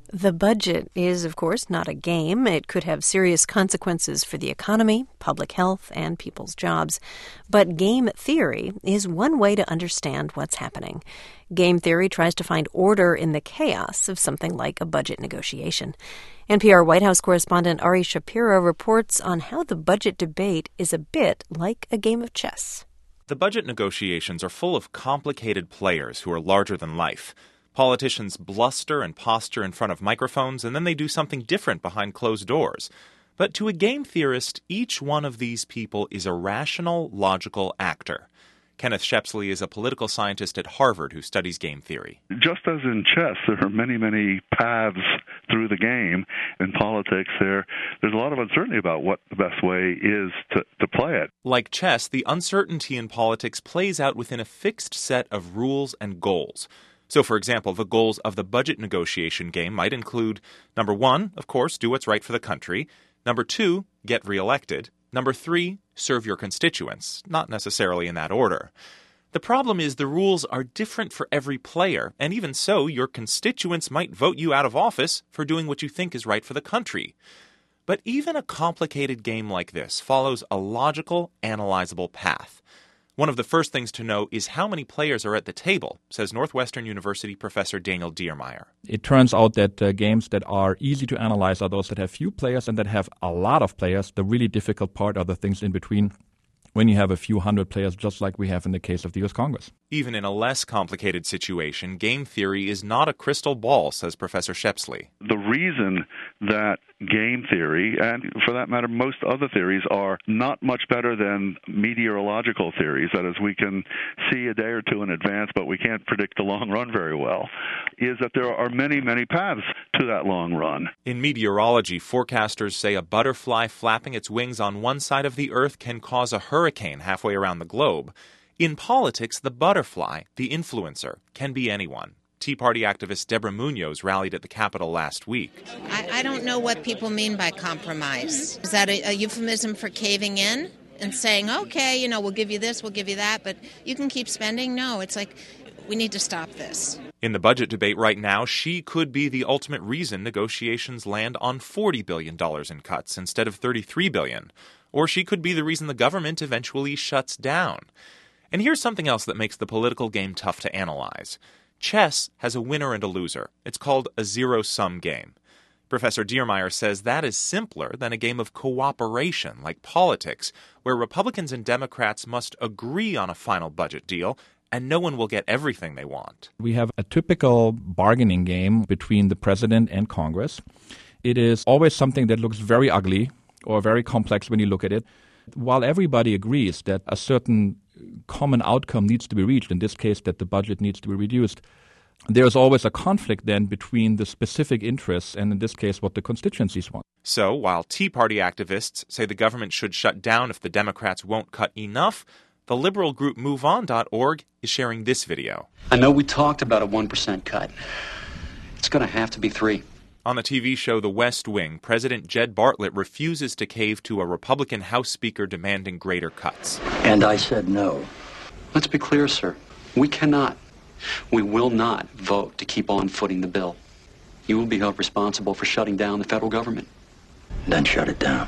The budget is, of course, not a game. It could have serious consequences for the economy, public health, and people's jobs. But game theory is one way to understand what's happening. Game theory tries to find order in the chaos of something like a budget negotiation. NPR White House correspondent Ari Shapiro reports on how the budget debate is a bit like a game of chess. The budget negotiations are full of complicated players who are larger than life. Politicians bluster and posture in front of microphones, and then they do something different behind closed doors. But to a game theorist, each one of these people is a rational, logical actor. Kenneth Shepsley is a political scientist at Harvard who studies game theory. Just as in chess, there are many, many paths through the game. In politics, there's a lot of uncertainty about what the best way is to play it. Like chess, the uncertainty in politics plays out within a fixed set of rules and goals. So, for example, the goals of the budget negotiation game might include, number 1, of course, do what's right for the country. Number 2, get reelected. Number 3, serve your constituents, not necessarily in that order. The problem is the rules are different for every player, and even so, your constituents might vote you out of office for doing what you think is right for the country. But even a complicated game like this follows a logical, analyzable path. One of the first things to know is how many players are at the table, says Northwestern University professor Daniel Diermeier. It turns out that games that are easy to analyze are those that have few players and that have a lot of players. The really difficult part are the things in between, when you have a few hundred players, just like we have in the case of the U.S. Congress. Even in a less complicated situation, game theory is not a crystal ball, says Professor Shepsley. The reason that game theory, and for that matter, most other theories, are not much better than meteorological theories, that is, we can see a day or two in advance, but we can't predict the long run very well, is that there are many, many paths to that long run. In meteorology, forecasters say a butterfly flapping its wings on one side of the Earth can cause a hurricane halfway around the globe. In politics, the butterfly, the influencer, can be anyone. Tea Party activist Deborah Munoz rallied at the Capitol last week. I don't know what people mean by compromise. Is that a euphemism for caving in and saying, okay, we'll give you this, we'll give you that, but you can keep spending? No, it's like, we need to stop this. In the budget debate right now, she could be the ultimate reason negotiations land on $40 billion in cuts instead of $33 billion. Or she could be the reason the government eventually shuts down. And here's something else that makes the political game tough to analyze. Chess has a winner and a loser. It's called a zero-sum game. Professor Diermeier says that is simpler than a game of cooperation like politics, where Republicans and Democrats must agree on a final budget deal, and no one will get everything they want. We have a typical bargaining game between the president and Congress. It is always something that looks very ugly or very complex when you look at it. While everybody agrees that a certain common outcome needs to be reached, in this case that the budget needs to be reduced, there's always a conflict then between the specific interests and in this case what the constituencies want. So while Tea Party activists say the government should shut down if the Democrats won't cut enough, the liberal group MoveOn.org is sharing this video. I know we talked about a 1% cut. It's going to have to be 3%. On the TV show The West Wing, President Jed Bartlett refuses to cave to a Republican House Speaker demanding greater cuts. And I said no. Let's be clear, sir. We cannot, we will not vote to keep on footing the bill. You will be held responsible for shutting down the federal government. Then shut it down.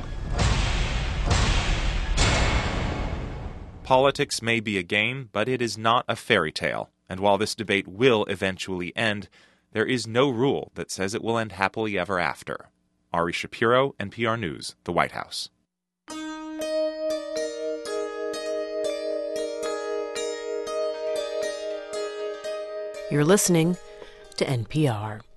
Politics may be a game, but it is not a fairy tale. And while this debate will eventually end, there is no rule that says it will end happily ever after. Ari Shapiro, NPR News, the White House. You're listening to NPR.